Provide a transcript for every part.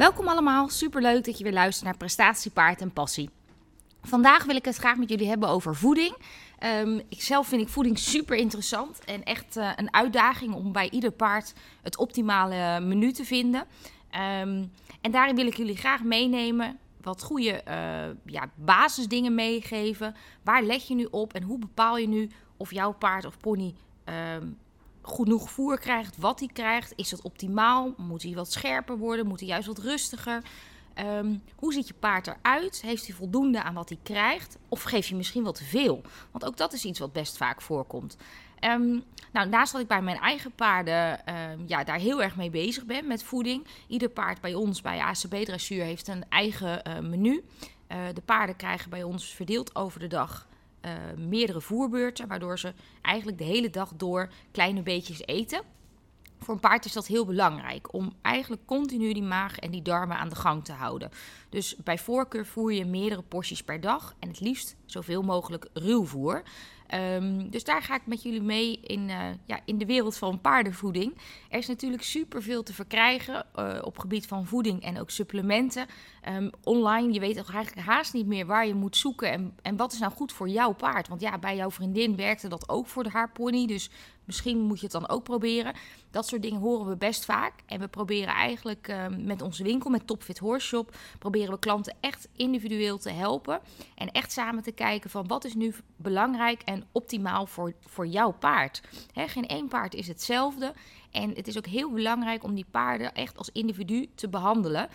Welkom allemaal, superleuk dat je weer luistert naar Prestatie, Paard en Passie. Vandaag wil ik het graag met jullie hebben over voeding. Ikzelf vind ik voeding super interessant en echt een uitdaging om bij ieder paard het optimale menu te vinden. En daarin wil ik jullie graag meenemen, wat goede basisdingen meegeven. Waar leg je nu op en hoe bepaal je nu of jouw paard of pony genoeg voer krijgt, wat hij krijgt? Is dat optimaal? Moet hij wat scherper worden? Moet hij juist wat rustiger? Hoe ziet je paard eruit? Heeft hij voldoende aan wat hij krijgt? Of geef je misschien wat te veel? Want ook dat is iets wat best vaak voorkomt. Naast dat ik bij mijn eigen paarden daar heel erg mee bezig ben met voeding. Ieder paard bij ons, bij ACB Dressuur, heeft een eigen menu. De paarden krijgen bij ons verdeeld over de dag meerdere voerbeurten, waardoor ze eigenlijk de hele dag door kleine beetjes eten. Voor een paard is dat heel belangrijk om eigenlijk continu die maag en die darmen aan de gang te houden. Dus bij voorkeur voer je meerdere porties per dag en het liefst zoveel mogelijk ruwvoer. Dus daar ga ik met jullie mee in de wereld van paardenvoeding. Er is natuurlijk superveel te verkrijgen op gebied van voeding en ook supplementen. Online, je weet eigenlijk haast niet meer waar je moet zoeken en wat is nou goed voor jouw paard. Want ja, bij jouw vriendin werkte dat ook voor haar pony, dus misschien moet je het dan ook proberen. Dat soort dingen horen we best vaak. En we proberen eigenlijk met onze winkel, met Topfit Horse Shop, proberen we klanten echt individueel te helpen. En echt samen te kijken van wat is nu belangrijk en optimaal voor jouw paard. Geen één paard is hetzelfde. En het is ook heel belangrijk om die paarden echt als individu te behandelen.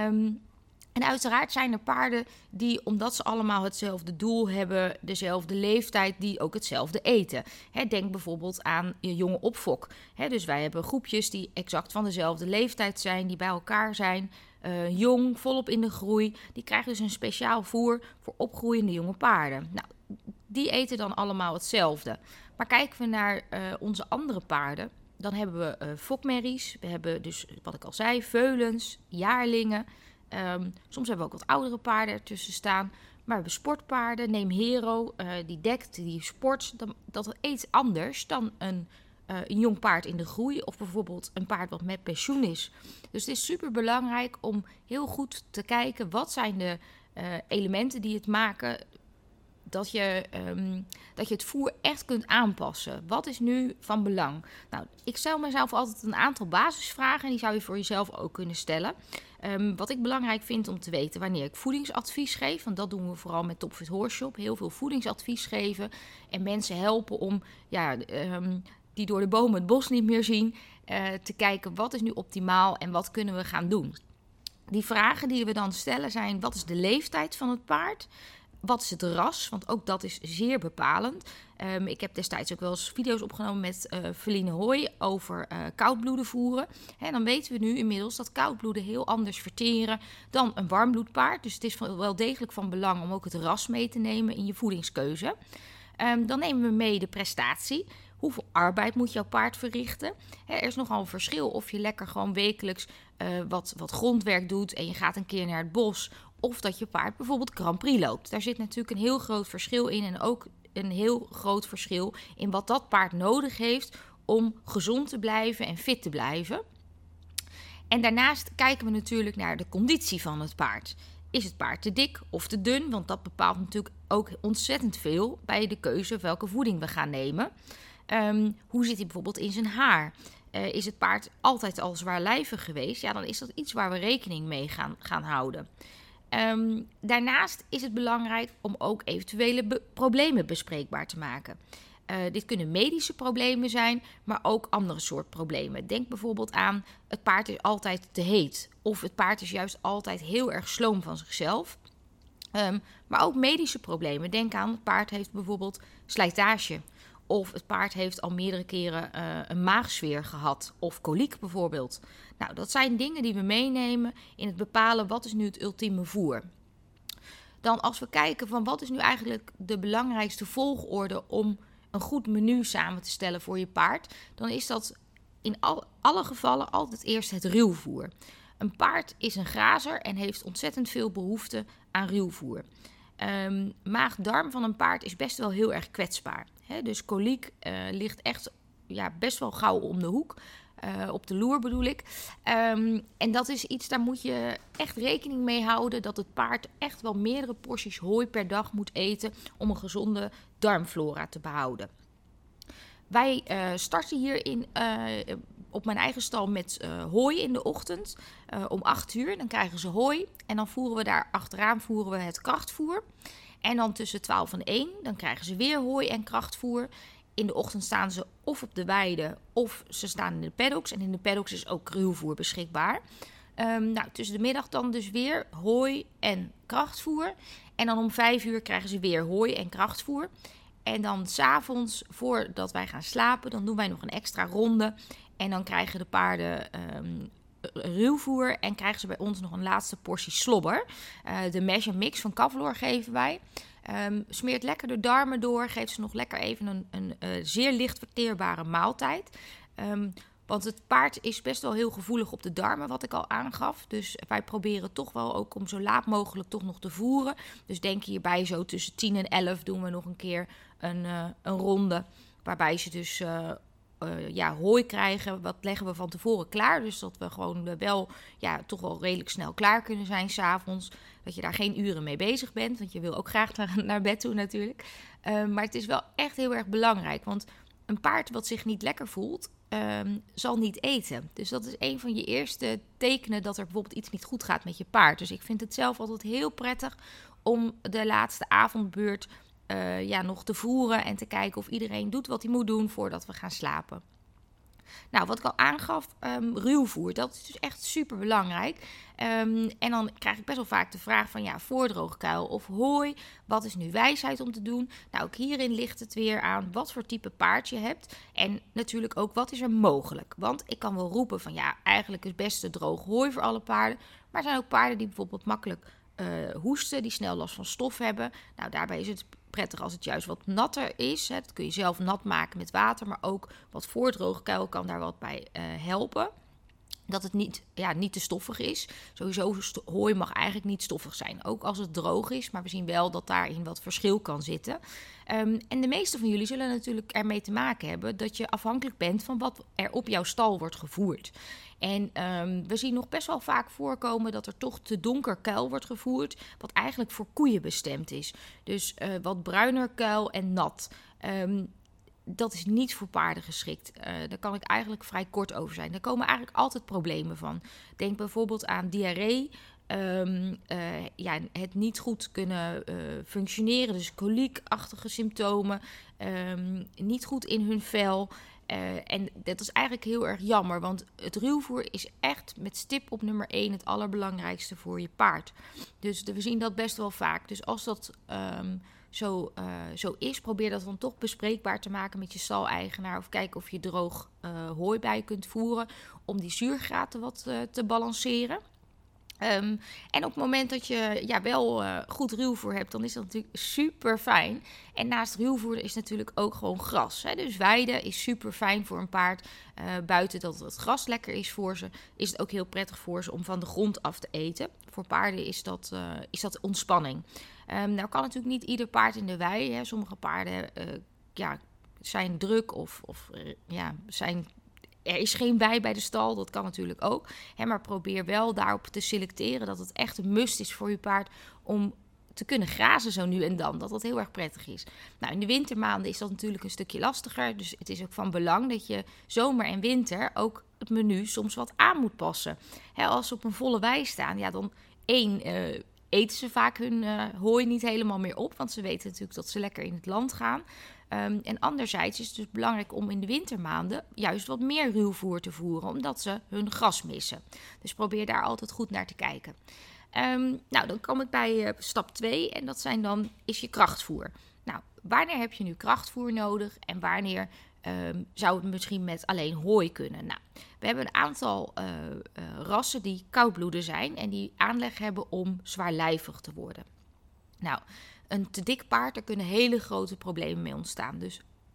En uiteraard zijn er paarden die, omdat ze allemaal hetzelfde doel hebben, dezelfde leeftijd, die ook hetzelfde eten. Denk bijvoorbeeld aan je jonge opfok. Dus wij hebben groepjes die exact van dezelfde leeftijd zijn, die bij elkaar zijn, jong, volop in de groei. Die krijgen dus een speciaal voer voor opgroeiende jonge paarden. Nou, die eten dan allemaal hetzelfde. Maar kijken we naar onze andere paarden, dan hebben we fokmerries. We hebben dus, wat ik al zei, veulens, jaarlingen. Soms hebben we ook wat oudere paarden ertussen staan. Maar we hebben sportpaarden. Neem Hero, die dekt, die sport. Dat eet anders dan een jong paard in de groei. Of bijvoorbeeld een paard wat met pensioen is. Dus het is super belangrijk om heel goed te kijken. Wat zijn de elementen die het maken dat je het voer echt kunt aanpassen. Wat is nu van belang? Nou, ik stel mezelf altijd een aantal basisvragen. En die zou je voor jezelf ook kunnen stellen. Wat ik belangrijk vind om te weten wanneer ik voedingsadvies geef. Want dat doen we vooral met Topfit Horse Shop. Heel veel voedingsadvies geven. En mensen helpen om, die door de bomen het bos niet meer zien. Te kijken wat is nu optimaal en wat kunnen we gaan doen. Die vragen die we dan stellen zijn: wat is de leeftijd van het paard? Wat is het ras? Want ook dat is zeer bepalend. Ik heb destijds ook wel eens video's opgenomen met Feline Hooy over koudbloeden voeren. Dan weten we nu inmiddels dat koudbloeden heel anders verteren dan een warmbloedpaard. Dus het is wel degelijk van belang om ook het ras mee te nemen in je voedingskeuze. Dan nemen we mee de prestatie. Hoeveel arbeid moet jouw paard verrichten? Er is nogal een verschil of je lekker gewoon wekelijks wat grondwerk doet en je gaat een keer naar het bos. Of dat je paard bijvoorbeeld Grand Prix loopt. Daar zit natuurlijk een heel groot verschil in. En ook een heel groot verschil in wat dat paard nodig heeft om gezond te blijven en fit te blijven. En daarnaast kijken we natuurlijk naar de conditie van het paard. Is het paard te dik of te dun? Want dat bepaalt natuurlijk ook ontzettend veel bij de keuze welke voeding we gaan nemen. Hoe zit hij bijvoorbeeld in zijn haar? Is het paard altijd al zwaarlijvig geweest? Ja, dan is dat iets waar we rekening mee gaan houden. Daarnaast is het belangrijk om ook eventuele problemen bespreekbaar te maken. Dit kunnen medische problemen zijn, maar ook andere soort problemen. Denk bijvoorbeeld aan: het paard is altijd te heet. Of het paard is juist altijd heel erg sloom van zichzelf. Maar ook medische problemen. Denk aan: het paard heeft bijvoorbeeld slijtage. Of het paard heeft al meerdere keren een maagzweer gehad. Of koliek bijvoorbeeld. Nou, dat zijn dingen die we meenemen in het bepalen wat is nu het ultieme voer. Dan als we kijken van wat is nu eigenlijk de belangrijkste volgorde om een goed menu samen te stellen voor je paard. Dan is dat in alle gevallen altijd eerst het ruwvoer. Een paard is een grazer en heeft ontzettend veel behoefte aan ruwvoer. Maag-darm van een paard is best wel heel erg kwetsbaar. Dus koliek ligt echt best wel gauw om de hoek. op de loer bedoel ik. En dat is iets, daar moet je echt rekening mee houden, dat het paard echt wel meerdere porties hooi per dag moet eten om een gezonde darmflora te behouden. Wij starten hier op mijn eigen stal met hooi in de ochtend om 8 uur. Dan krijgen ze hooi en dan voeren we daar achteraan het krachtvoer. En dan tussen 12 en 1, dan krijgen ze weer hooi en krachtvoer. In de ochtend staan ze of op de weide of ze staan in de paddocks. En in de paddocks is ook ruwvoer beschikbaar. Tussen de middag dan dus weer hooi en krachtvoer. En dan om 5 uur krijgen ze weer hooi en krachtvoer. En dan 's avonds, voordat wij gaan slapen, dan doen wij nog een extra ronde. En dan krijgen de paarden ruwvoer en krijgen ze bij ons nog een laatste portie slobber. De Mash & Mix van Kavlor geven wij. Smeert lekker de darmen door, geeft ze nog lekker even een zeer licht verteerbare maaltijd. Want het paard is best wel heel gevoelig op de darmen, wat ik al aangaf. Dus wij proberen toch wel ook om zo laat mogelijk toch nog te voeren. Dus denk hierbij zo tussen 10 en 11 doen we nog een keer een ronde. Waarbij ze dus hooi krijgen. Wat leggen we van tevoren klaar. Dus dat we gewoon toch wel redelijk snel klaar kunnen zijn 's avonds. Dat je daar geen uren mee bezig bent. Want je wil ook graag naar bed toe natuurlijk. Maar het is wel echt heel erg belangrijk. Want een paard wat zich niet lekker voelt, zal niet eten. Dus dat is een van je eerste tekenen dat er bijvoorbeeld iets niet goed gaat met je paard. Dus ik vind het zelf altijd heel prettig om de laatste avondbeurt nog te voeren en te kijken of iedereen doet wat hij moet doen voordat we gaan slapen. Nou, wat ik al aangaf, ruwvoer, dat is dus echt super belangrijk. En dan krijg ik best wel vaak de vraag van voordroogkuil of hooi. Wat is nu wijsheid om te doen? Nou, ook hierin ligt het weer aan wat voor type paard je hebt. En natuurlijk ook wat is er mogelijk. Want ik kan wel roepen van eigenlijk is het beste droog hooi voor alle paarden. Maar er zijn ook paarden die bijvoorbeeld makkelijk hoesten, die snel last van stof hebben. Nou, daarbij is het prettig als het juist wat natter is. Dat kun je zelf nat maken met water, maar ook wat voordroogkuil kan daar wat bij helpen. Dat het niet te stoffig is. Sowieso hooi mag eigenlijk niet stoffig zijn. Ook als het droog is. Maar we zien wel dat daarin wat verschil kan zitten. En de meeste van jullie zullen natuurlijk ermee te maken hebben dat je afhankelijk bent van wat er op jouw stal wordt gevoerd. En we zien nog best wel vaak voorkomen dat er toch te donker kuil wordt gevoerd. Wat eigenlijk voor koeien bestemd is. Dus wat bruiner kuil en nat. Dat is niet voor paarden geschikt. Daar kan ik eigenlijk vrij kort over zijn. Daar komen eigenlijk altijd problemen van. Denk bijvoorbeeld aan diarree. Het niet goed kunnen functioneren. Dus koliekachtige symptomen. Niet goed in hun vel. En dat is eigenlijk heel erg jammer. Want het ruwvoer is echt met stip op nummer 1 het allerbelangrijkste voor je paard. Dus we zien dat best wel vaak. Dus als dat zo is, probeer dat dan toch bespreekbaar te maken met je stal-eigenaar. Of kijken of je droog hooi bij kunt voeren om die zuurgraten wat te balanceren. En op het moment dat je wel goed ruwvoer hebt, dan is dat natuurlijk super fijn. En naast ruwvoer is natuurlijk ook gewoon gras. Hè? Dus weiden is super fijn voor een paard. Buiten dat het gras lekker is voor ze, is het ook heel prettig voor ze om van de grond af te eten. Voor paarden is dat ontspanning. Nou kan natuurlijk niet ieder paard in de wei. Hè. Sommige paarden zijn druk of er is geen wei bij de stal, dat kan natuurlijk ook. Maar probeer wel daarop te selecteren dat het echt een must is voor je paard om te kunnen grazen zo nu en dan. Dat heel erg prettig is. Nou, in de wintermaanden is dat natuurlijk een stukje lastiger. Dus het is ook van belang dat je zomer en winter ook het menu soms wat aan moet passen. Als ze op een volle wei staan, dan eten ze vaak hun hooi niet helemaal meer op. Want ze weten natuurlijk dat ze lekker in het land gaan. En anderzijds is het dus belangrijk om in de wintermaanden juist wat meer ruwvoer te voeren, omdat ze hun gras missen. Dus probeer daar altijd goed naar te kijken. Dan kom ik bij stap 2 en dat is je krachtvoer. Nou, wanneer heb je nu krachtvoer nodig en wanneer zou het misschien met alleen hooi kunnen? Nou, we hebben een aantal rassen die koudbloeden zijn en die aanleg hebben om zwaarlijvig te worden. Nou, een te dik paard, daar kunnen hele grote problemen mee ontstaan. Dus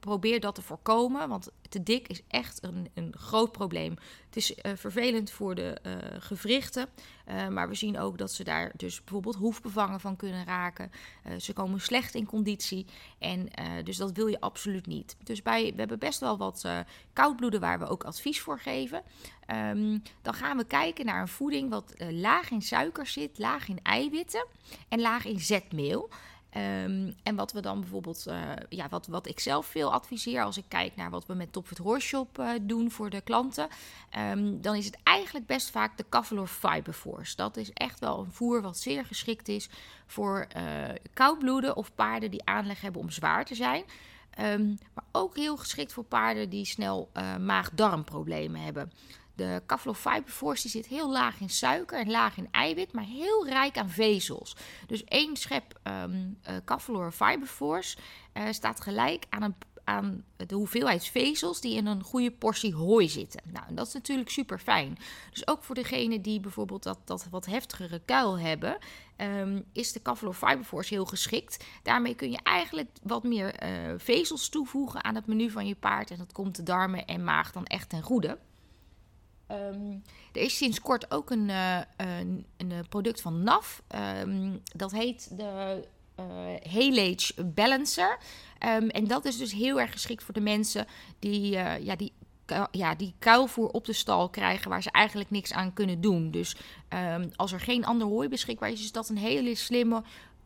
probeer dat te voorkomen, want te dik is echt een groot probleem. Het is vervelend voor de gewrichten, maar we zien ook dat ze daar dus bijvoorbeeld hoefbevangen van kunnen raken. Ze komen slecht in conditie en dus dat wil je absoluut niet. Dus we hebben best wel wat koudbloeden waar we ook advies voor geven. Dan gaan we kijken naar een voeding wat laag in suiker zit, laag in eiwitten en laag in zetmeel. En wat we dan bijvoorbeeld, wat ik zelf veel adviseer als ik kijk naar wat we met Top Fit Horse Shop doen voor de klanten, dan is het eigenlijk best vaak de Cavalor Fiber Force. Dat is echt wel een voer wat zeer geschikt is voor koudbloeden of paarden die aanleg hebben om zwaar te zijn. Maar ook heel geschikt voor paarden die snel maag-darmproblemen hebben. De Cavalor Fiber Force die zit heel laag in suiker en laag in eiwit, maar heel rijk aan vezels. Dus 1 schep Cavalor Fiber Force staat gelijk aan de hoeveelheid vezels die in een goede portie hooi zitten. Nou, en dat is natuurlijk super fijn. Dus ook voor degene die bijvoorbeeld dat wat heftigere kuil hebben, is de Cavalor Fiber Force heel geschikt. Daarmee kun je eigenlijk wat meer vezels toevoegen aan het menu van je paard en dat komt de darmen en maag dan echt ten goede. Er is sinds kort ook een product van NAF. Dat heet de Halage Balancer. En dat is dus heel erg geschikt voor de mensen die kuilvoer op de stal krijgen waar ze eigenlijk niks aan kunnen doen. Dus als er geen ander hooi beschikbaar is dat een hele slimme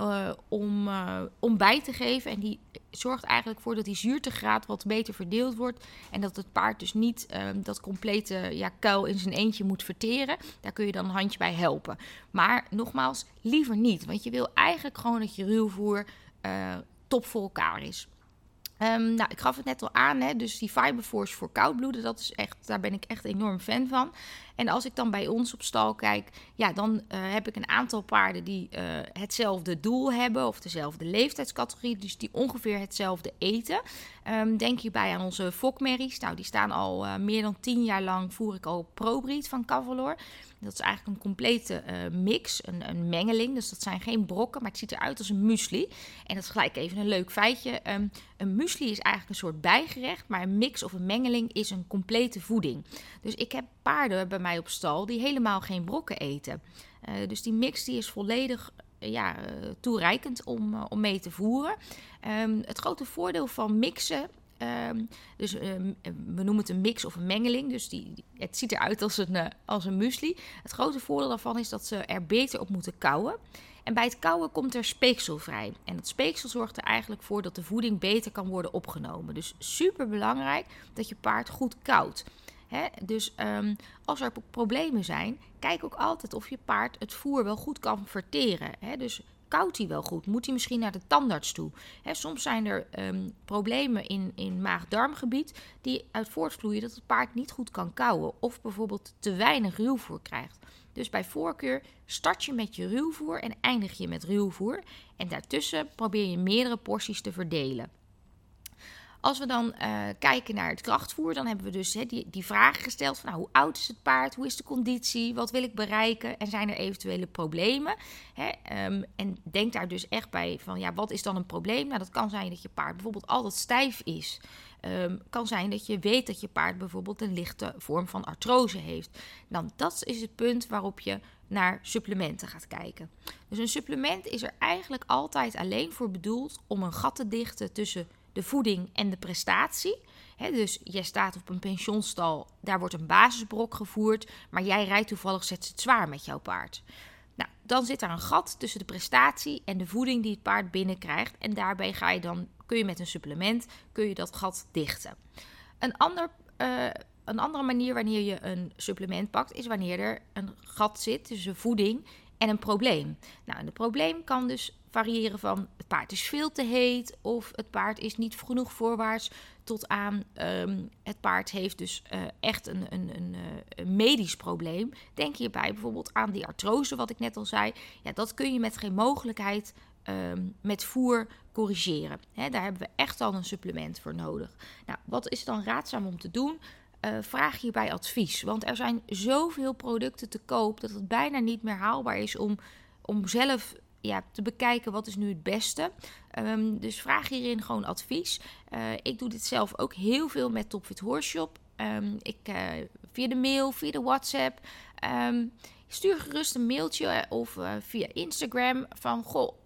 om bij te geven. En die zorgt eigenlijk voor dat die zuurtegraad wat beter verdeeld wordt. En dat het paard dus niet dat complete kuil in zijn eentje moet verteren. Daar kun je dan een handje bij helpen. Maar nogmaals, liever niet. Want je wil eigenlijk gewoon dat je ruwvoer top voor elkaar is. Ik gaf het net al aan, hè, dus die Fiber Force voor koudbloeden, dat is echt, daar ben ik echt enorm fan van. En als ik dan bij ons op stal kijk, dan heb ik een aantal paarden die hetzelfde doel hebben of dezelfde leeftijdscategorie, dus die ongeveer hetzelfde eten. Denk hierbij aan onze fokmerries. Nou, die staan al meer dan 10 jaar lang, voer ik al ProBreed van Cavalor. Dat is eigenlijk een complete mix, een mengeling. Dus dat zijn geen brokken, maar het ziet eruit als een muesli. En dat is gelijk even een leuk feitje. Een muesli is eigenlijk een soort bijgerecht, maar een mix of een mengeling is een complete voeding. Dus ik heb paarden bij mij op stal die helemaal geen brokken eten. Dus die mix die is volledig toereikend om mee te voeren. Het grote voordeel van mixen, we noemen het een mix of een mengeling, dus het ziet eruit als een muesli. Het grote voordeel daarvan is dat ze er beter op moeten kauwen. En bij het kauwen komt er speeksel vrij. En dat speeksel zorgt er eigenlijk voor dat de voeding beter kan worden opgenomen. Dus super belangrijk dat je paard goed kauwt. Dus als er problemen zijn, kijk ook altijd of je paard het voer wel goed kan verteren. Dus kauwt hij wel goed? Moet hij misschien naar de tandarts toe? Soms zijn er problemen in maag-darmgebied die uit voortvloeien dat het paard niet goed kan kauwen. Of bijvoorbeeld te weinig ruwvoer krijgt. Dus bij voorkeur start je met je ruwvoer en eindig je met ruwvoer. En daartussen probeer je meerdere porties te verdelen. Als we dan kijken naar het krachtvoer, dan hebben we dus die vragen gesteld van hoe oud is het paard, hoe is de conditie, wat wil ik bereiken en zijn er eventuele problemen. En denk daar dus echt bij van wat is dan een probleem? Nou, dat kan zijn dat je paard bijvoorbeeld altijd stijf is. Kan zijn dat je weet dat je paard bijvoorbeeld een lichte vorm van artrose heeft. Dan dat is het punt waarop je naar supplementen gaat kijken. Dus een supplement is er eigenlijk altijd alleen voor bedoeld om een gat te dichten tussen de voeding en de prestatie. Dus jij staat op een pensionstal, daar wordt een basisbrok gevoerd, maar jij rijdt toevallig het zwaar met jouw paard. Nou, dan zit daar een gat tussen de prestatie en de voeding die het paard binnenkrijgt. En daarbij kun je met een supplement dat gat dichten. Een andere manier wanneer je een supplement pakt, is wanneer er een gat zit tussen voeding en een probleem. Nou, en het probleem kan dus variëren van het paard is veel te heet of het paard is niet genoeg voorwaarts tot aan het paard heeft dus echt een medisch probleem. Denk hierbij bijvoorbeeld aan die artrose wat ik net al zei. Ja, dat kun je met geen mogelijkheid met voer corrigeren. Daar hebben we echt al een supplement voor nodig. Nou, wat is dan raadzaam om te doen? Vraag hierbij advies. Want er zijn zoveel producten te koop dat het bijna niet meer haalbaar is om zelf te bekijken wat is nu het beste. Dus vraag hierin gewoon advies. Ik doe dit zelf ook heel veel met Topfit Horse Shop. Via de mail, via de WhatsApp. Stuur gerust een mailtje of via Instagram van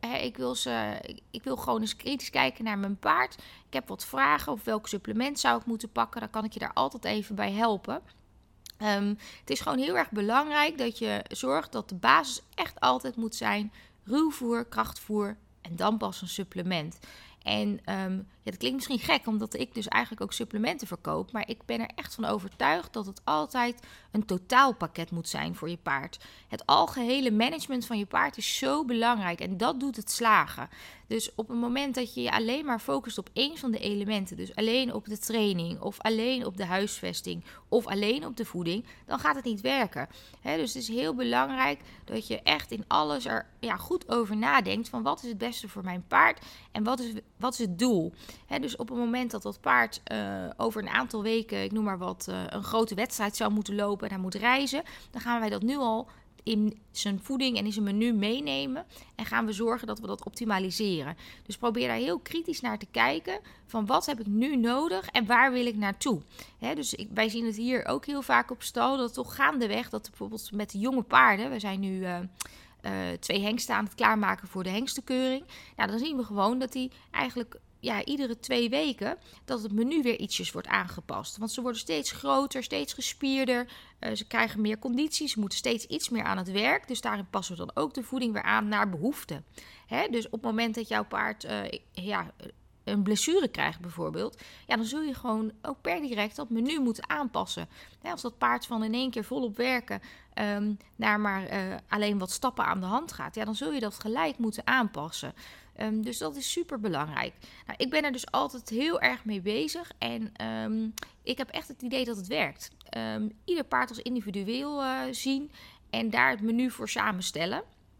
ik wil gewoon eens kritisch kijken naar mijn paard. Ik heb wat vragen of welk supplement zou ik moeten pakken. Dan kan ik je daar altijd even bij helpen. Het is gewoon heel erg belangrijk dat je zorgt dat de basis echt altijd moet zijn ruwvoer, krachtvoer en dan pas een supplement. En dat klinkt misschien gek, omdat ik dus eigenlijk ook supplementen verkoop. Maar ik ben er echt van overtuigd dat het altijd een totaalpakket moet zijn voor je paard. Het algehele management van je paard is zo belangrijk en dat doet het slagen. Dus op het moment dat je je alleen maar focust op één van de elementen, dus alleen op de training of alleen op de huisvesting of alleen op de voeding, dan gaat het niet werken. Dus het is heel belangrijk dat je echt in alles er goed over nadenkt van wat is het beste voor mijn paard en wat is het doel. Dus op het moment dat paard over een aantal weken, ik noem maar wat, een grote wedstrijd zou moeten lopen en hij moet reizen, dan gaan wij dat nu al in zijn voeding en in zijn menu meenemen en gaan we zorgen dat we dat optimaliseren. Dus probeer daar heel kritisch naar te kijken van wat heb ik nu nodig en waar wil ik naartoe. Dus wij zien het hier ook heel vaak op stal, dat toch gaandeweg, dat bijvoorbeeld met de jonge paarden, we zijn nu 2 hengsten aan het klaarmaken voor de hengstenkeuring. Nou, dan zien we gewoon dat die eigenlijk iedere 2 weken dat het menu weer ietsjes wordt aangepast. Want ze worden steeds groter, steeds gespierder. Ze krijgen meer condities. Ze moeten steeds iets meer aan het werk. Dus daarin passen we dan ook de voeding weer aan naar behoefte. Dus op het moment dat jouw paard een blessure krijgt bijvoorbeeld, dan zul je gewoon ook per direct dat menu moeten aanpassen. Als dat paard van in één keer volop werken naar maar alleen wat stappen aan de hand gaat, dan zul je dat gelijk moeten aanpassen. Dus dat is super belangrijk. Nou, ik ben er dus altijd heel erg mee bezig en ik heb echt het idee dat het werkt. Ieder paard als individueel zien en daar het menu voor samenstellen.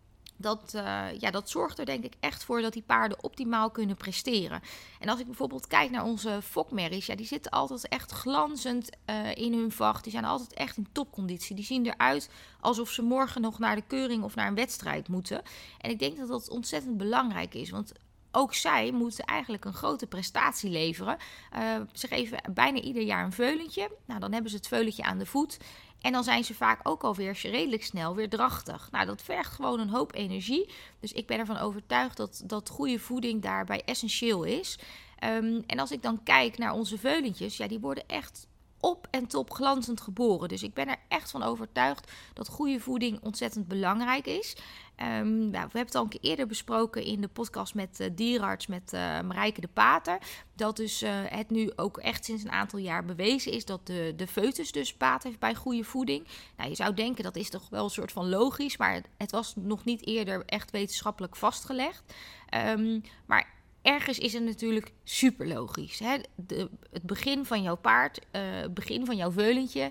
Dat zorgt er denk ik echt voor dat die paarden optimaal kunnen presteren. En als ik bijvoorbeeld kijk naar onze fokmerries, die zitten altijd echt glanzend in hun vacht. Die zijn altijd echt in topconditie. Die zien eruit alsof ze morgen nog naar de keuring of naar een wedstrijd moeten. En ik denk dat dat ontzettend belangrijk is, want ook zij moeten eigenlijk een grote prestatie leveren. Ze geven bijna ieder jaar een veulentje. Nou, dan hebben ze het veulentje aan de voet. En dan zijn ze vaak ook alweer redelijk snel weer drachtig. Nou, dat vergt gewoon een hoop energie. Dus ik ben ervan overtuigd dat goede voeding daarbij essentieel is. En als ik dan kijk naar onze veulentjes, die worden echt op en top glanzend geboren. Dus ik ben er echt van overtuigd dat goede voeding ontzettend belangrijk is. We hebben het al een keer eerder besproken in de podcast met dierenarts, met Marijke de Pater. Dat dus het nu ook echt sinds een aantal jaar bewezen is dat de foetus dus baat heeft bij goede voeding. Nou, je zou denken dat is toch wel een soort van logisch, maar het was nog niet eerder echt wetenschappelijk vastgelegd. Maar ergens is het natuurlijk super logisch. Het begin van jouw paard, het begin van jouw veulentje,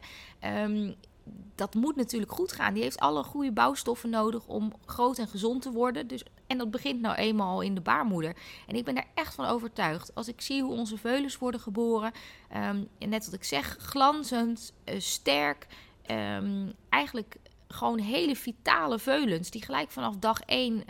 dat moet natuurlijk goed gaan. Die heeft alle goede bouwstoffen nodig om groot en gezond te worden. En dat begint nou eenmaal in de baarmoeder. En ik ben daar echt van overtuigd. Als ik zie hoe onze veulens worden geboren, en net wat ik zeg, glanzend, sterk, eigenlijk gewoon hele vitale veulens die gelijk vanaf dag 1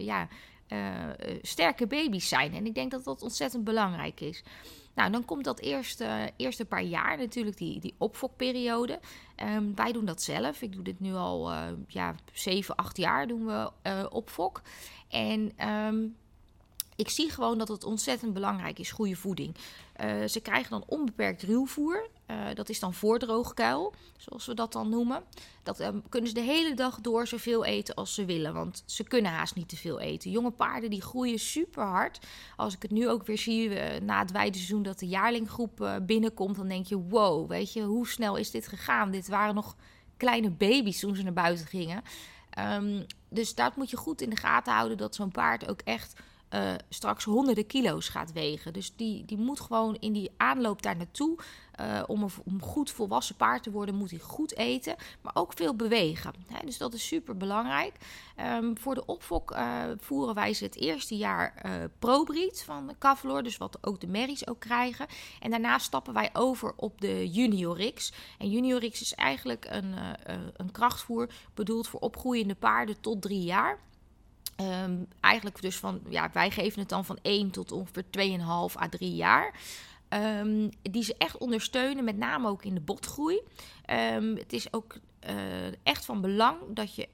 sterke baby's zijn. En ik denk dat dat ontzettend belangrijk is. Nou, dan komt dat eerste paar jaar natuurlijk die opfokperiode. Wij doen dat zelf. Ik doe dit nu al 7, 8 jaar doen we opfok. En ik zie gewoon dat het ontzettend belangrijk is, goede voeding. Ze krijgen dan onbeperkt ruwvoer. Dat is dan voordroogkuil, zoals we dat dan noemen. Dat kunnen ze de hele dag door zoveel eten als ze willen, want ze kunnen haast niet te veel eten. Jonge paarden die groeien super hard. Als ik het nu ook weer zie na het weideseizoen dat de jaarlinggroep binnenkomt, dan denk je, wow, weet je, hoe snel is dit gegaan? Dit waren nog kleine baby's toen ze naar buiten gingen. Dus dat moet je goed in de gaten houden, dat zo'n paard ook echt straks honderden kilo's gaat wegen. Dus die moet gewoon in die aanloop daar naartoe, om een goed volwassen paard te worden, moet hij goed eten, maar ook veel bewegen. Dus dat is super belangrijk. Voor de opfok voeren wij ze het eerste jaar ProBreed van Kavlor, dus wat ook de merries ook krijgen. En daarna stappen wij over op de Juniorix. En Juniorix is eigenlijk een krachtvoer bedoeld voor opgroeiende paarden tot 3 jaar. Eigenlijk dus wij geven het dan van 1 tot ongeveer 2,5 à 3 jaar. Die ze echt ondersteunen, met name ook in de botgroei. Het is ook echt van belang dat je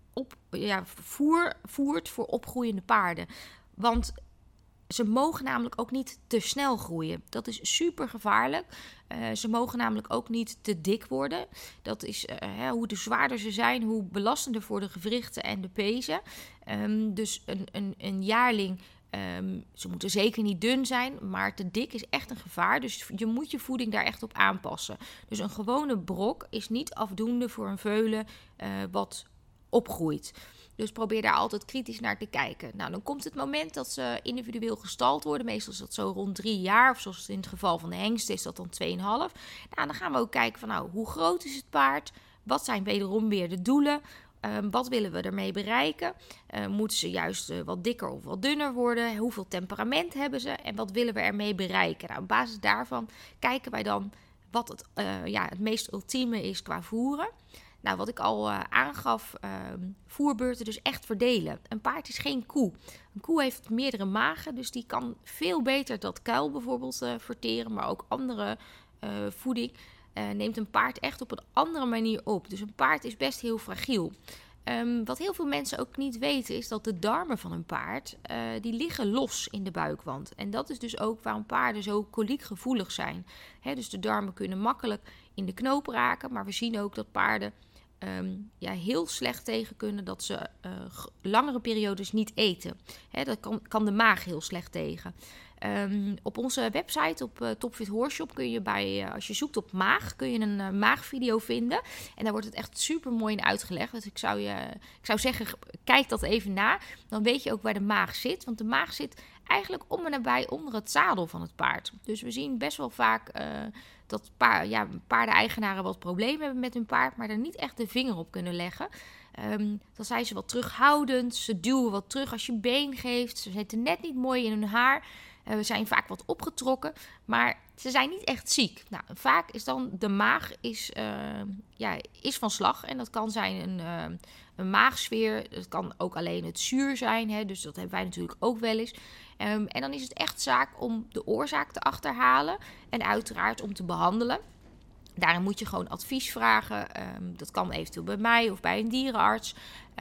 voert voor opgroeiende paarden. Want ze mogen namelijk ook niet te snel groeien. Dat is super gevaarlijk. Ze mogen namelijk ook niet te dik worden. Dat is hoe zwaarder ze zijn, hoe belastender voor de gewrichten en de pezen. Dus een jaarling, ze moeten zeker niet dun zijn, maar te dik is echt een gevaar. Dus je moet je voeding daar echt op aanpassen. Dus een gewone brok is niet afdoende voor een veulen wat opgroeit. Dus probeer daar altijd kritisch naar te kijken. Nou, dan komt het moment dat ze individueel gestald worden. Meestal is dat zo rond 3 jaar. Of zoals in het geval van de hengst is dat dan 2,5. Nou, dan gaan we ook kijken van hoe groot is het paard? Wat zijn wederom weer de doelen? Wat willen we ermee bereiken? Moeten ze juist wat dikker of wat dunner worden? Hoeveel temperament hebben ze? En wat willen we ermee bereiken? Nou, op basis daarvan kijken wij dan wat het meest ultieme is qua voeren. Nou, wat ik al aangaf, voerbeurten dus echt verdelen. Een paard is geen koe. Een koe heeft meerdere magen, dus die kan veel beter dat kuil bijvoorbeeld verteren, maar ook andere voeding neemt een paard echt op een andere manier op. Dus een paard is best heel fragiel. Wat heel veel mensen ook niet weten is dat de darmen van een paard, die liggen los in de buikwand. En dat is dus ook waarom paarden zo koliekgevoelig zijn. Dus de darmen kunnen makkelijk in de knoop raken, maar we zien ook dat paarden heel slecht tegen kunnen dat ze langere periodes niet eten. Dat kan de maag heel slecht tegen. Op onze website, op Topfit Horse Shop, kun je als je zoekt op maag, kun je een maagvideo vinden. En daar wordt het echt super mooi in uitgelegd. Dus ik zou zeggen, kijk dat even na. Dan weet je ook waar de maag zit. Want de maag zit eigenlijk om en nabij onder het zadel van het paard. Dus we zien best wel vaak dat paardeneigenaren wat problemen hebben met hun paard, maar er niet echt de vinger op kunnen leggen. Dan zijn ze wat terughoudend, ze duwen wat terug als je been geeft, ze zitten net niet mooi in hun haar. We zijn vaak wat opgetrokken, maar ze zijn niet echt ziek. Nou, vaak is dan de maag is van slag en dat kan zijn een maagsfeer. Het kan ook alleen het zuur zijn, dus dat hebben wij natuurlijk ook wel eens. En dan is het echt zaak om de oorzaak te achterhalen en uiteraard om te behandelen. Daarin moet je gewoon advies vragen. Dat kan eventueel bij mij of bij een dierenarts.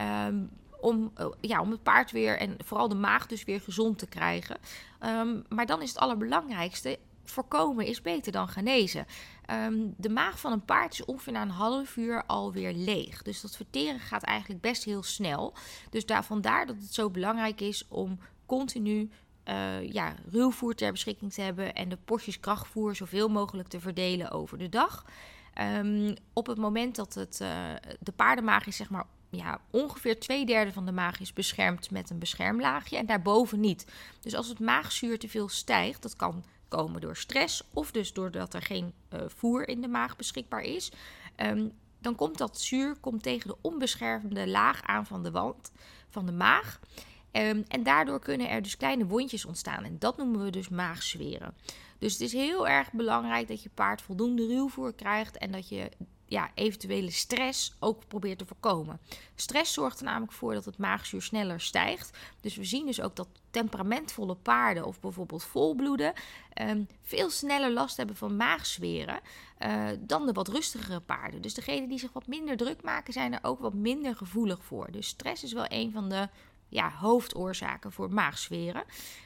Om het paard weer en vooral de maag dus weer gezond te krijgen. Maar dan is het allerbelangrijkste, voorkomen is beter dan genezen. De maag van een paard is ongeveer na een half uur alweer leeg. Dus dat verteren gaat eigenlijk best heel snel. Dus vandaar dat het zo belangrijk is om continu ruwvoer ter beschikking te hebben en de porties krachtvoer zoveel mogelijk te verdelen over de dag. Op het moment dat de paardenmaag is ongeveer 2/3 van de maag is beschermd met een beschermlaagje en daarboven niet. Dus als het maagzuur te veel stijgt, dat kan komen door stress of dus doordat er geen voer in de maag beschikbaar is, dan komt dat zuur tegen de onbeschermde laag aan van de wand van de maag. En daardoor kunnen er dus kleine wondjes ontstaan. En dat noemen we dus maagzweren. Dus het is heel erg belangrijk dat je paard voldoende ruwvoer krijgt en dat je eventuele stress ook probeert te voorkomen. Stress zorgt er namelijk voor dat het maagzuur sneller stijgt. Dus we zien dus ook dat temperamentvolle paarden of bijvoorbeeld volbloeden veel sneller last hebben van maagzweren dan de wat rustigere paarden. Dus degenen die zich wat minder druk maken zijn er ook wat minder gevoelig voor. Dus stress is wel een van de hoofdoorzaken voor maagzweren.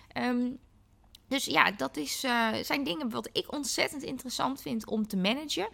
Dus dat zijn dingen wat ik ontzettend interessant vind om te managen.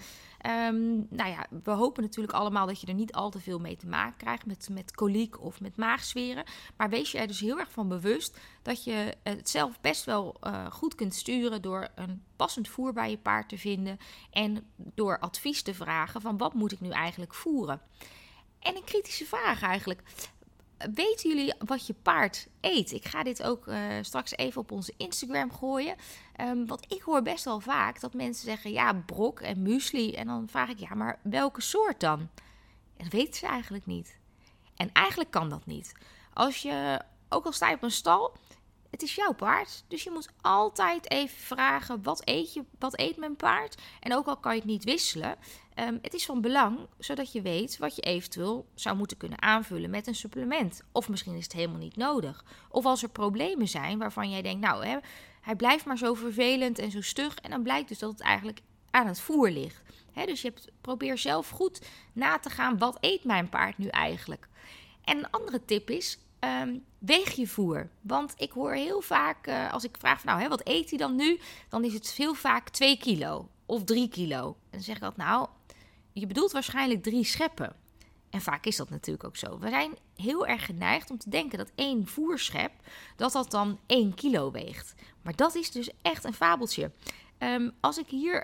We hopen natuurlijk allemaal dat je er niet al te veel mee te maken krijgt met koliek of met maagzweren. Maar wees je er dus heel erg van bewust dat je het zelf best wel goed kunt sturen door een passend voer bij je paard te vinden en door advies te vragen van wat moet ik nu eigenlijk voeren. En een kritische vraag eigenlijk. Weten jullie wat je paard eet? Ik ga dit ook straks even op onze Instagram gooien. Want ik hoor best wel vaak dat mensen zeggen, brok en muesli. En dan vraag ik, maar welke soort dan? En dat weten ze eigenlijk niet. En eigenlijk kan dat niet. Ook al sta je op een stal, Het is jouw paard, dus je moet altijd even vragen, wat eet mijn paard? En ook al kan je het niet wisselen, het is van belang, zodat je weet wat je eventueel zou moeten kunnen aanvullen met een supplement. Of misschien is het helemaal niet nodig. Of als er problemen zijn waarvan jij denkt, hij blijft maar zo vervelend en zo stug. En dan blijkt dus dat het eigenlijk aan het voer ligt. Dus probeer zelf goed na te gaan, wat eet mijn paard nu eigenlijk? En een andere tip is, weeg je voer. Want ik hoor heel vaak, als ik vraag van, wat eet hij dan nu? Dan is het heel vaak 2 kilo of 3 kilo. En dan zeg ik altijd, je bedoelt waarschijnlijk 3 scheppen. En vaak is dat natuurlijk ook zo. We zijn heel erg geneigd om te denken dat 1 voerschep, dat dan 1 kilo weegt. Maar dat is dus echt een fabeltje. Als ik hier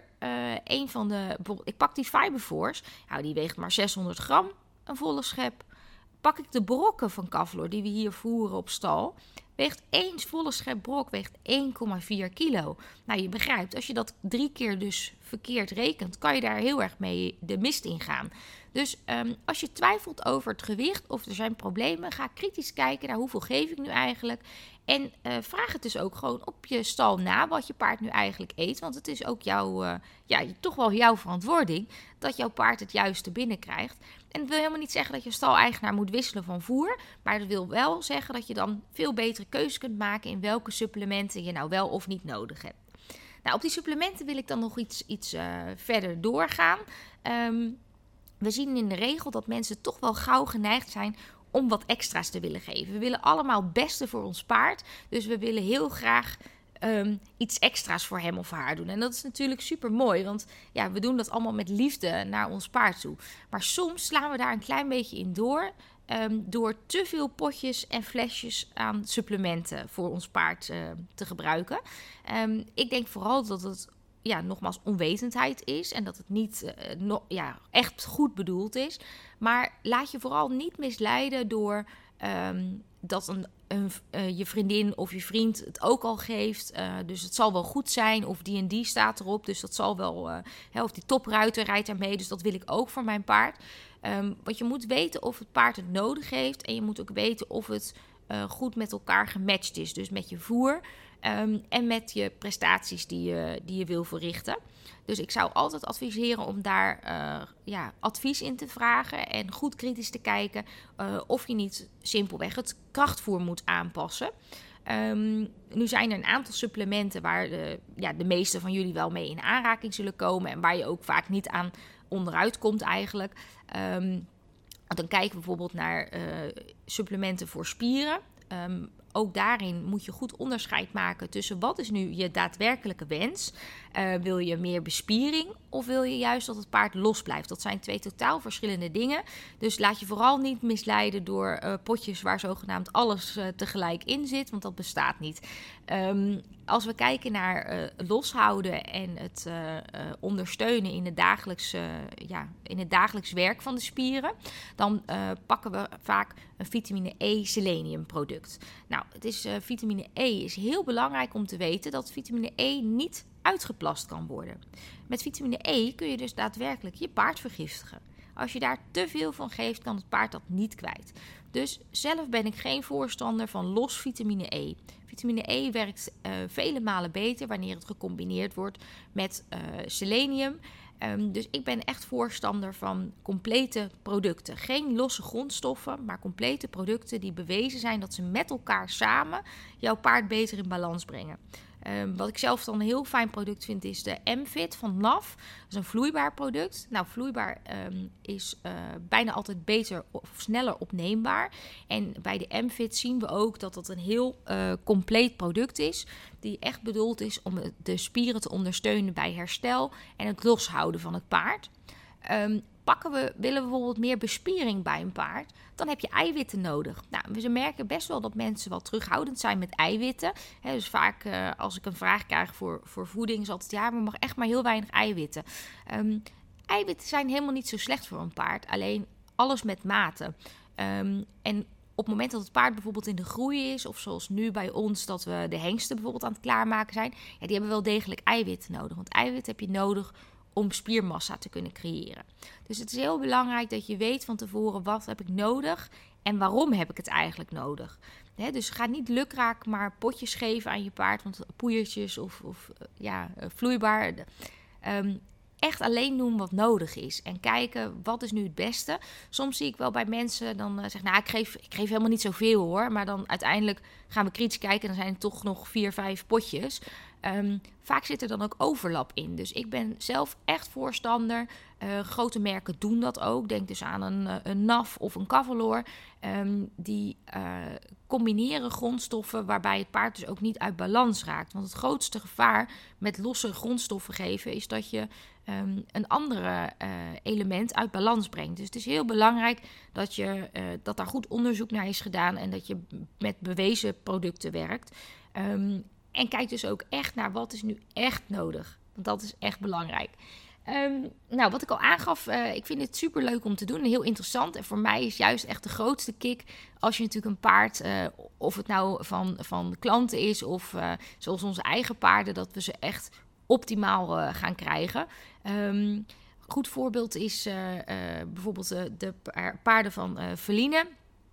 ik pak die Fiberforce, die weegt maar 600 gram, een volle schep. Pak ik de brokken van Kavlor die we hier voeren op stal, weegt 1 volle schep brok weegt 1,4 kilo. Nou, je begrijpt, als je dat 3 keer dus verkeerd rekent, kan je daar heel erg mee de mist in gaan. Dus als je twijfelt over het gewicht of er zijn problemen, ga kritisch kijken naar hoeveel geef ik nu eigenlijk. En vraag het dus ook gewoon op je stal na wat je paard nu eigenlijk eet. Want het is ook toch wel jouw verantwoording dat jouw paard het juiste binnenkrijgt. En dat wil helemaal niet zeggen dat je stal-eigenaar moet wisselen van voer. Maar dat wil wel zeggen dat je dan veel betere keuzes kunt maken in welke supplementen je nou wel of niet nodig hebt. Nou, op die supplementen wil ik dan nog iets verder doorgaan. We zien in de regel dat mensen toch wel gauw geneigd zijn om wat extra's te willen geven. We willen allemaal het beste voor ons paard. Dus we willen heel graag iets extra's voor hem of haar doen. En dat is natuurlijk super mooi, want we doen dat allemaal met liefde naar ons paard toe. Maar soms slaan we daar een klein beetje in door te veel potjes en flesjes aan supplementen voor ons paard te gebruiken. Ik denk vooral dat het nogmaals onwetendheid is en dat het niet echt goed bedoeld is. Maar laat je vooral niet misleiden door dat je vriendin of je vriend het ook al geeft. Dus het zal wel goed zijn of die en die staat erop. Dus dat zal wel, of die topruiter rijdt ermee. Dus dat wil ik ook voor mijn paard. Want je moet weten of het paard het nodig heeft. En je moet ook weten of het goed met elkaar gematcht is. Dus met je voer en met je prestaties die je wil verrichten. Dus ik zou altijd adviseren om daar advies in te vragen en goed kritisch te kijken of je niet simpelweg het krachtvoer moet aanpassen. Nu zijn er een aantal supplementen waar de meeste van jullie wel mee in aanraking zullen komen en waar je ook vaak niet aan onderuit komt eigenlijk. Dan kijken we bijvoorbeeld naar supplementen voor spieren. Ook daarin moet je goed onderscheid maken tussen wat is nu je daadwerkelijke wens. Wil je meer bespiering of wil je juist dat het paard los blijft? Dat zijn 2 totaal verschillende dingen. Dus laat je vooral niet misleiden door potjes waar zogenaamd alles tegelijk in zit, want dat bestaat niet. Als we kijken naar loshouden en het ondersteunen in het dagelijks werk van de spieren, dan pakken we vaak een vitamine E selenium product. Nou, vitamine E is heel belangrijk om te weten dat vitamine E niet uitgeplast kan worden. Met vitamine E kun je dus daadwerkelijk je paard vergiftigen. Als je daar te veel van geeft, kan het paard dat niet kwijt. Dus zelf ben ik geen voorstander van los vitamine E. Vitamine E werkt vele malen beter wanneer het gecombineerd wordt met selenium. Dus ik ben echt voorstander van complete producten. Geen losse grondstoffen, maar complete producten die bewezen zijn dat ze met elkaar samen jouw paard beter in balans brengen. Wat ik zelf dan een heel fijn product vind is de M-Fit van NAF. Dat is een vloeibaar product. Nou, vloeibaar is bijna altijd beter of sneller opneembaar. En bij de M-Fit zien we ook dat het een heel compleet product is. Die echt bedoeld is om de spieren te ondersteunen bij herstel en het loshouden van het paard. Willen we bijvoorbeeld meer bespiering bij een paard, dan heb je eiwitten nodig. Nou, we merken best wel dat mensen wel terughoudend zijn met eiwitten. Dus vaak als ik een vraag krijg voor voeding, is altijd we mag echt maar heel weinig eiwitten. Eiwitten zijn helemaal niet zo slecht voor een paard, alleen alles met mate. En op het moment dat het paard bijvoorbeeld in de groei is, of zoals nu bij ons dat we de hengsten bijvoorbeeld aan het klaarmaken zijn, die hebben wel degelijk eiwitten nodig. Want eiwit heb je nodig om spiermassa te kunnen creëren. Dus het is heel belangrijk dat je weet van tevoren wat heb ik nodig en waarom heb ik het eigenlijk nodig. Dus ga niet lukraak maar potjes geven aan je paard, want poeiertjes of vloeibaar. Echt alleen doen wat nodig is. En kijken, wat is nu het beste? Soms zie ik wel bij mensen dan zeggen, nou, ik geef helemaal niet zoveel hoor. Maar dan uiteindelijk gaan we kritisch kijken en dan zijn er toch nog 4-5 potjes. Vaak zit er dan ook overlap in. Dus ik ben zelf echt voorstander. Grote merken doen dat ook. Denk dus aan een NAF of een Cavalour. Die combineren grondstoffen waarbij het paard dus ook niet uit balans raakt. Want het grootste gevaar met losse grondstoffen geven is dat je een andere element uit balans brengt. Dus het is heel belangrijk dat daar goed onderzoek naar is gedaan en dat je met bewezen producten werkt. En kijk dus ook echt naar wat is nu echt nodig. Want dat is echt belangrijk. Wat ik al aangaf, ik vind het super leuk om te doen en heel interessant. En voor mij is juist echt de grootste kick als je natuurlijk een paard, of het nou van klanten is of zoals onze eigen paarden, dat we ze echt optimaal gaan krijgen. Goed voorbeeld is bijvoorbeeld de paarden van Feline.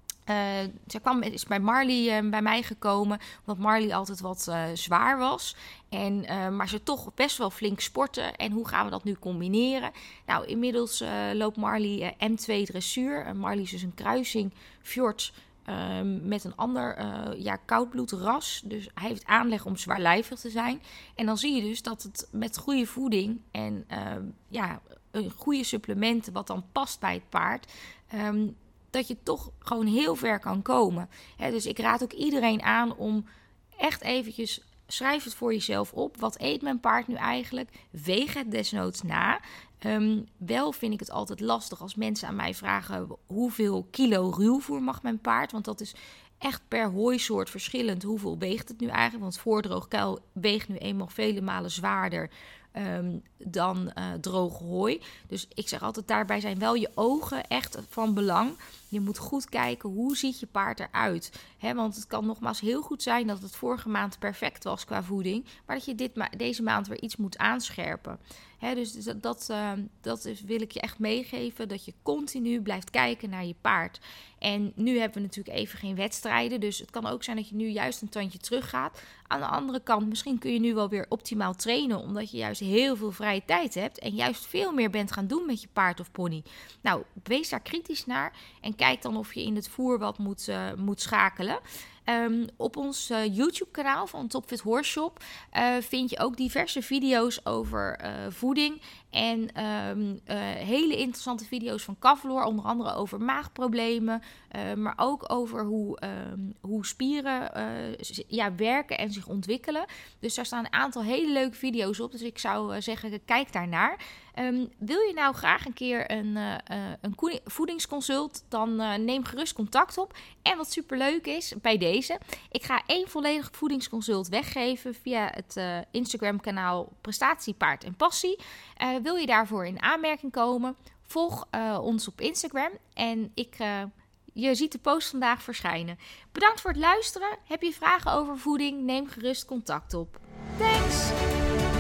Zij is bij Marley bij mij gekomen, omdat Marley altijd wat zwaar was. Maar ze toch best wel flink sporten. En hoe gaan we dat nu combineren? Nou, inmiddels loopt Marley M2 dressuur. Marley is dus een kruising fjord met een ander koudbloedras. Dus hij heeft aanleg om zwaarlijvig te zijn. En dan zie je dus dat het met goede voeding en een goede supplementen wat dan past bij het paard, dat je toch gewoon heel ver kan komen. Dus ik raad ook iedereen aan om echt eventjes, schrijf het voor jezelf op. Wat eet mijn paard nu eigenlijk? Weeg het desnoods na. Wel vind ik het altijd lastig als mensen aan mij vragen hoeveel kilo ruwvoer mag mijn paard? Want dat is echt per hooisoort verschillend. Hoeveel weegt het nu eigenlijk? Want voordroogkuil weegt nu eenmaal vele malen zwaarder dan droog hooi. Dus ik zeg altijd, daarbij zijn wel je ogen echt van belang. Je moet goed kijken, hoe ziet je paard eruit? Want het kan nogmaals heel goed zijn dat het vorige maand perfect was qua voeding, maar dat je deze maand weer iets moet aanscherpen. Dus dat wil ik je echt meegeven, dat je continu blijft kijken naar je paard. En nu hebben we natuurlijk even geen wedstrijden, dus het kan ook zijn dat je nu juist een tandje terug gaat. Aan de andere kant, misschien kun je nu wel weer optimaal trainen, omdat je juist heel veel vrije tijd hebt en juist veel meer bent gaan doen met je paard of pony. Nou, wees daar kritisch naar en kijk dan of je in het voer wat moet schakelen. Op ons YouTube-kanaal van Topfit Horse Shop vind je ook diverse video's over voeding. En hele interessante video's van Cavalour, onder andere over maagproblemen. Maar ook over hoe spieren werken en zich ontwikkelen. Dus daar staan een aantal hele leuke video's op. Dus ik zou zeggen, kijk daarnaar. Wil je nou graag een keer een voedingsconsult, dan neem gerust contact op. En wat superleuk is bij deze, ik ga 1 volledig voedingsconsult weggeven via het Instagram-kanaal Prestatie, Paard en Passie. Wil je daarvoor in aanmerking komen? Volg ons op Instagram en je ziet de post vandaag verschijnen. Bedankt voor het luisteren. Heb je vragen over voeding? Neem gerust contact op. Thanks!